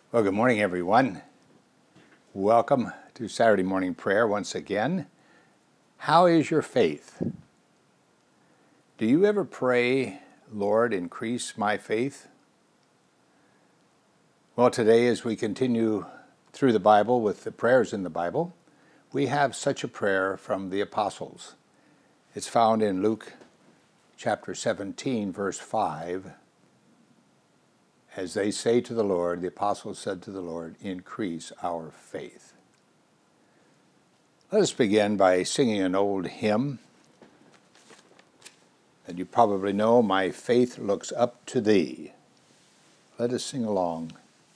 Well, good morning, everyone. Welcome to Saturday morning prayer once again. How is your faith? Do you ever pray, Lord, increase my faith? Well, today, as we continue through the Bible with the prayers in the Bible, we have such a prayer from the apostles. It's found in Luke chapter 17, verse 5. As they say to the Lord, the apostles said to the Lord, increase our faith. Let us begin by singing an old hymn that you probably know, My Faith Looks Up to Thee. Let us sing along.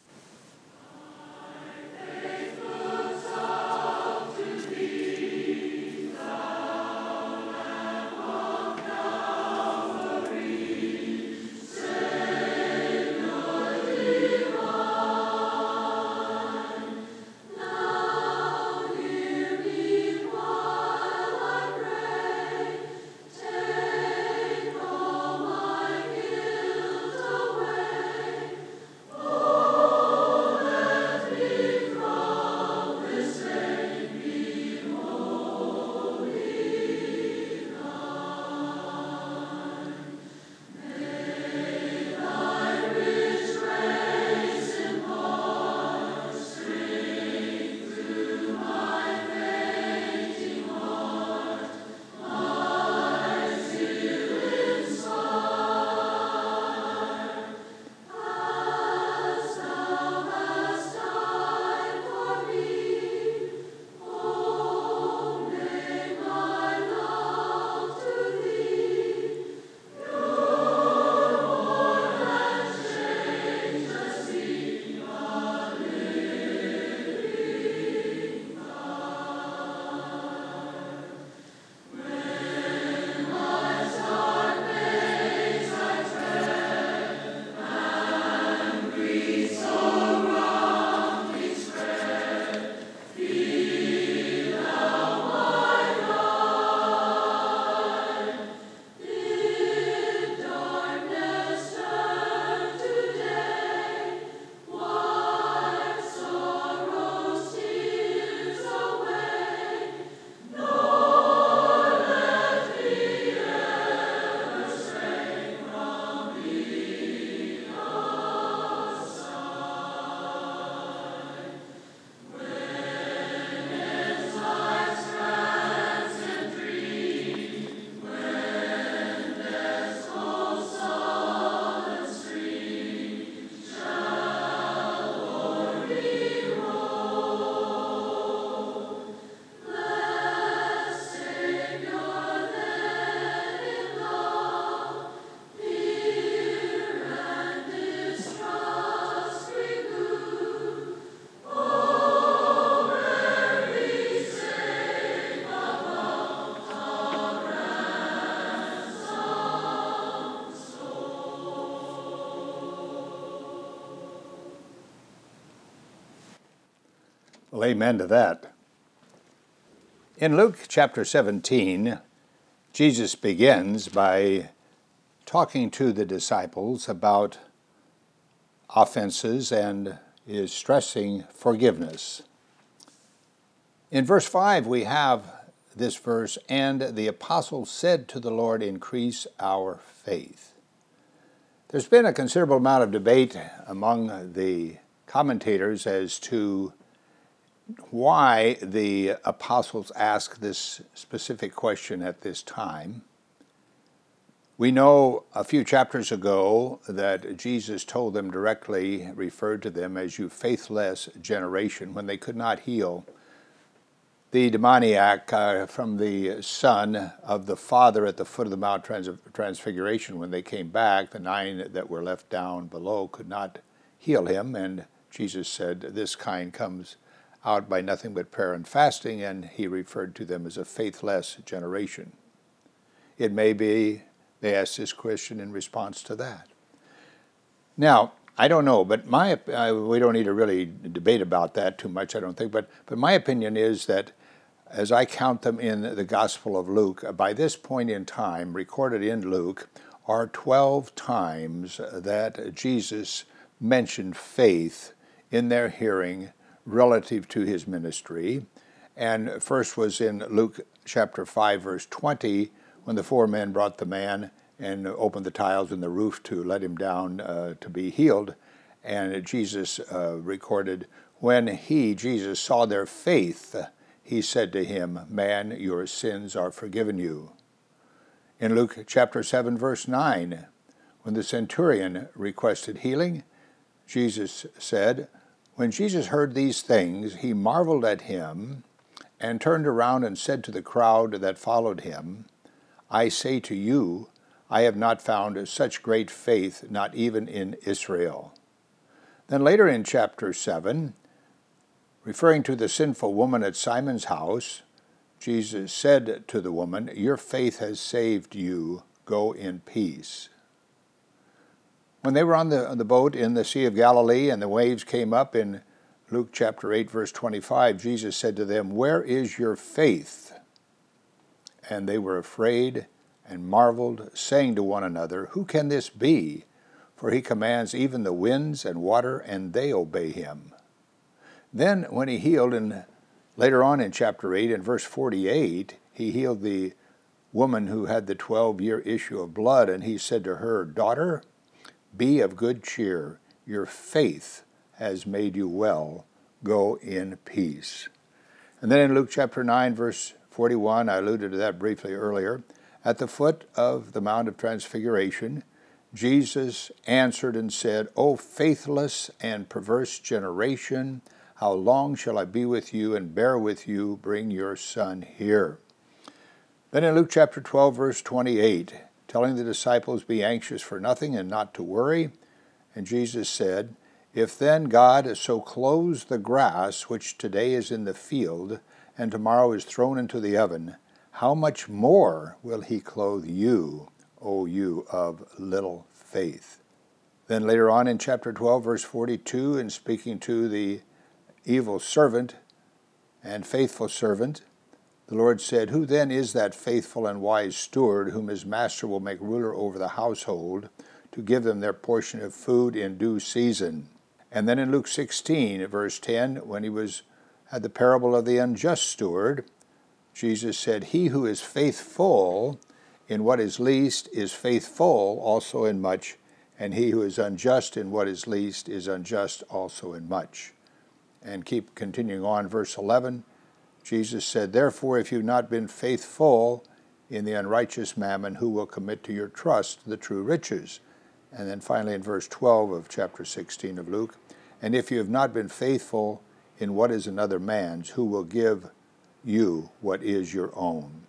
Well, amen to that. In Luke chapter 17, Jesus begins by talking to the disciples about offenses and is stressing forgiveness. In verse 5, we have this verse, and the apostles said to the Lord, increase our faith. There's been a considerable amount of debate among the commentators as to why the apostles ask this specific question at this time. We know a few chapters ago that Jesus told them directly, referred to them as you faithless generation, when they could not heal the demoniac from the son of the Father at the foot of the Mount Transfiguration. When they came back, the 9 that were left down below could not heal him, and Jesus said, this kind comes out by nothing but prayer and fasting, and he referred to them as a faithless generation. It may be they asked this question in response to that. Now, I don't know, but we don't need to really debate about that too much, I don't think, but my opinion is that as I count them in the Gospel of Luke, by this point in time, recorded in Luke, are 12 times that Jesus mentioned faith in their hearing relative to his ministry. And first was in Luke chapter 5, verse 20, when the 4 men brought the man and opened the tiles in the roof to let him down to be healed. And Jesus recorded, when Jesus, saw their faith, he said to him, man, your sins are forgiven you. In Luke chapter 7, verse 9, when the centurion requested healing, Jesus said, when Jesus heard these things, he marveled at him and turned around and said to the crowd that followed him, I say to you, I have not found such great faith, not even in Israel. Then later in chapter 7, referring to the sinful woman at Simon's house, Jesus said to the woman, your faith has saved you, go in peace. When they were on the boat in the Sea of Galilee and the waves came up in Luke chapter 8, verse 25, Jesus said to them, where is your faith? And they were afraid and marveled, saying to one another, who can this be? For he commands even the winds and water, and they obey him. Then when he healed, and later on in chapter 8, in verse 48, he healed the woman who had the 12-year issue of blood, and he said to her, daughter, be of good cheer, your faith has made you well, go in peace. And then in Luke chapter 9, verse 41, I alluded to that briefly earlier, at the foot of the Mount of Transfiguration, Jesus answered and said, O faithless and perverse generation, how long shall I be with you and bear with you? Bring your son here. Then in Luke chapter 12, verse 28, telling the disciples, be anxious for nothing and not to worry. And Jesus said, if then God so clothes the grass, which today is in the field, and tomorrow is thrown into the oven, how much more will he clothe you, O you of little faith? Then later on in chapter 12, verse 42, in speaking to the evil servant and faithful servant, the Lord said, who then is that faithful and wise steward whom his master will make ruler over the household to give them their portion of food in due season? And then in Luke 16, verse 10, when he had the parable of the unjust steward, Jesus said, he who is faithful in what is least is faithful also in much, and he who is unjust in what is least is unjust also in much. And keep continuing on, verse 11, Jesus said, therefore, if you've not been faithful in the unrighteous mammon, who will commit to your trust the true riches? And then finally in verse 12 of chapter 16 of Luke, and if you have not been faithful in what is another man's, who will give you what is your own?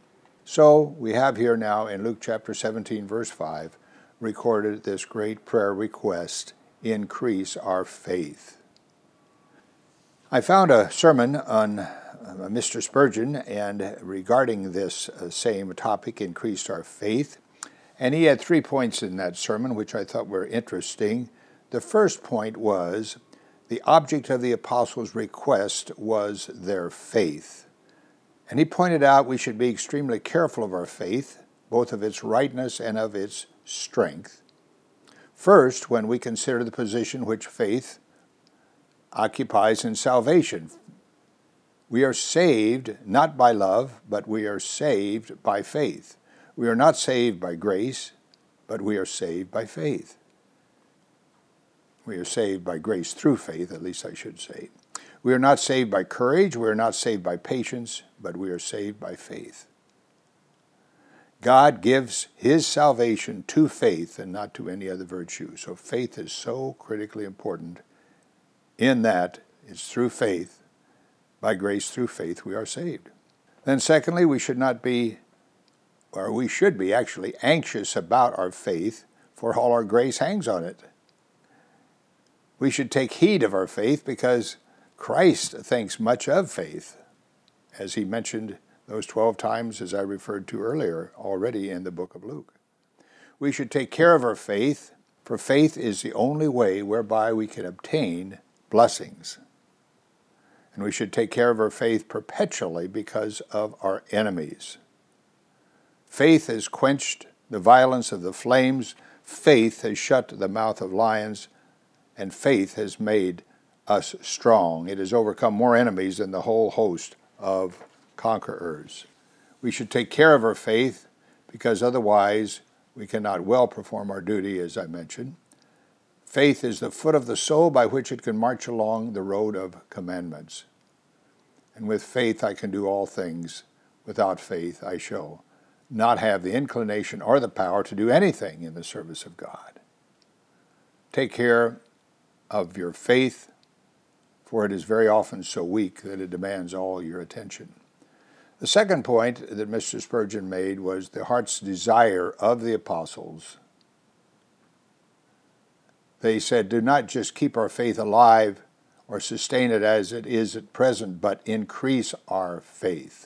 So we have here now in Luke chapter 17, verse 5, recorded this great prayer request, increase our faith. I found a sermon on Mr. Spurgeon and regarding this same topic, increased our faith. And he had 3 points in that sermon, which I thought were interesting. The first point was, the object of the apostles' request was their faith. And he pointed out we should be extremely careful of our faith, both of its rightness and of its strength. First, when we consider the position which faith occupies in salvation. We are saved not by love, but we are saved by faith. We are not saved by grace, but we are saved by faith. We are saved by grace through faith, at least I should say. We are not saved by courage, we are not saved by patience, but we are saved by faith. God gives his salvation to faith and not to any other virtue. So faith is so critically important in that it's through faith, by grace through faith, we are saved. Then secondly, we should not be, or we should be actually anxious about our faith, for all our grace hangs on it. We should take heed of our faith because Christ thinks much of faith, as he mentioned those 12 times as I referred to earlier already in the book of Luke. We should take care of our faith, for faith is the only way whereby we can obtain blessings. And we should take care of our faith perpetually because of our enemies. Faith has quenched the violence of the flames. Faith has shut the mouth of lions. And faith has made us strong. It has overcome more enemies than the whole host of conquerors. We should take care of our faith because otherwise we cannot well perform our duty, as I mentioned. Faith is the foot of the soul by which it can march along the road of commandments. And with faith I can do all things. Without faith I shall not have the inclination or the power to do anything in the service of God. Take care of your faith, for it is very often so weak that it demands all your attention. The second point that Mr. Spurgeon made was the heart's desire of the apostles. They said, do not just keep our faith alive or sustain it as it is at present, but increase our faith.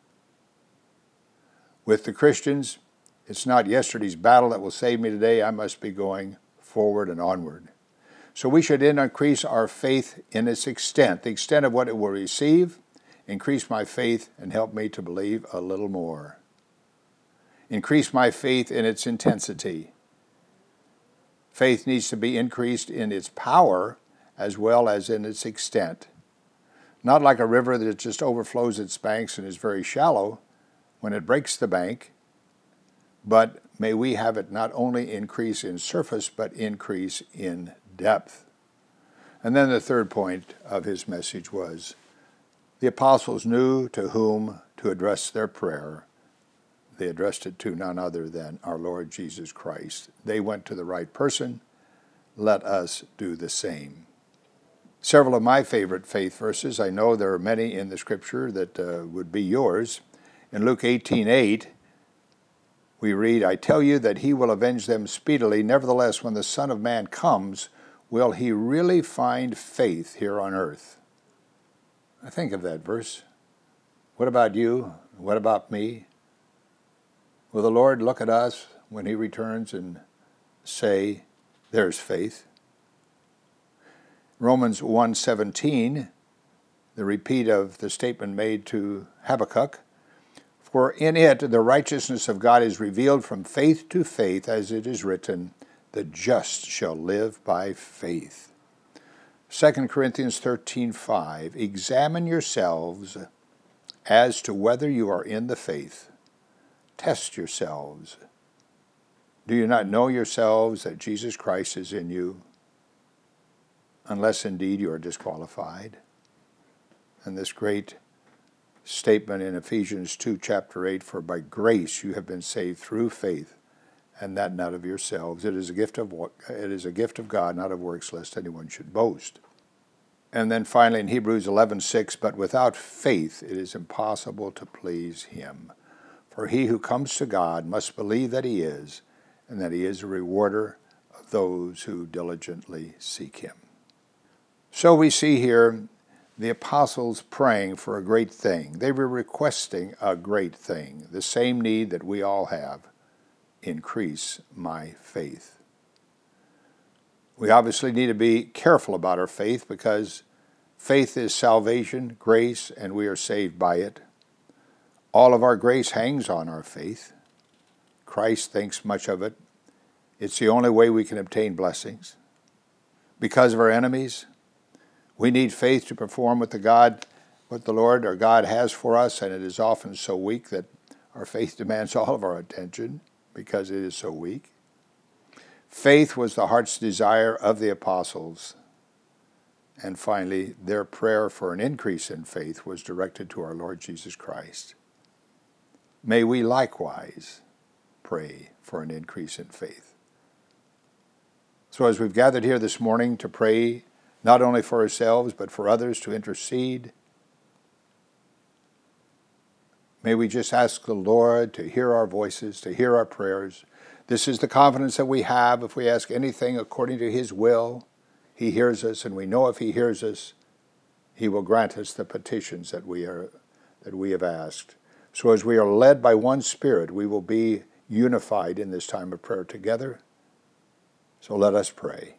With the Christians, it's not yesterday's battle that will save me today. I must be going forward and onward. So we should increase our faith in its extent, the extent of what it will receive, increase my faith and help me to believe a little more. Increase my faith in its intensity. Faith needs to be increased in its power as well as in its extent. Not like a river that just overflows its banks and is very shallow when it breaks the bank, but may we have it not only increase in surface, but increase in depth. And then the third point of his message was, the apostles knew to whom to address their prayer. They addressed it to none other than our Lord Jesus Christ. They went to the right person. Let us do the same. Several of my favorite faith verses, I know there are many in the Scripture that would be yours. In Luke 18:8, we read, I tell you that he will avenge them speedily. Nevertheless, when the Son of Man comes, will he really find faith here on earth? I think of that verse. What about you? What about me? Will the Lord look at us when he returns and say, there's faith? Romans 1:17, the repeat of the statement made to Habakkuk, for in it the righteousness of God is revealed from faith to faith, as it is written, the just shall live by faith. 2 Corinthians 13:5, examine yourselves as to whether you are in the faith. Test yourselves. Do you not know yourselves that Jesus Christ is in you, unless indeed you are disqualified? And this great statement in Ephesians 2, chapter 8, for by grace you have been saved through faith, and that not of yourselves. It is a gift of God, not of works, lest anyone should boast. And then finally in Hebrews 11:6, but without faith it is impossible to please him. For he who comes to God must believe that he is, and that he is a rewarder of those who diligently seek him. So we see here the apostles praying for a great thing. They were requesting a great thing, the same need that we all have. Increase my faith. We obviously need to be careful about our faith because faith is salvation, grace, and we are saved by it. All of our grace hangs on our faith. Christ thinks much of it. It's the only way we can obtain blessings. Because of our enemies, we need faith to perform what the Lord our God has for us, and it is often so weak that our faith demands all of our attention because it is so weak. Faith was the heart's desire of the apostles. And finally, their prayer for an increase in faith was directed to our Lord Jesus Christ. May we likewise pray for an increase in faith. So as we've gathered here this morning to pray not only for ourselves but for others, to intercede, may we just ask the Lord to hear our voices, to hear our prayers. This is the confidence that we have. If we ask anything according to his will, he hears us, and we know if he hears us, he will grant us the petitions that we have asked. So as we are led by one Spirit, we will be unified in this time of prayer together. So let us pray.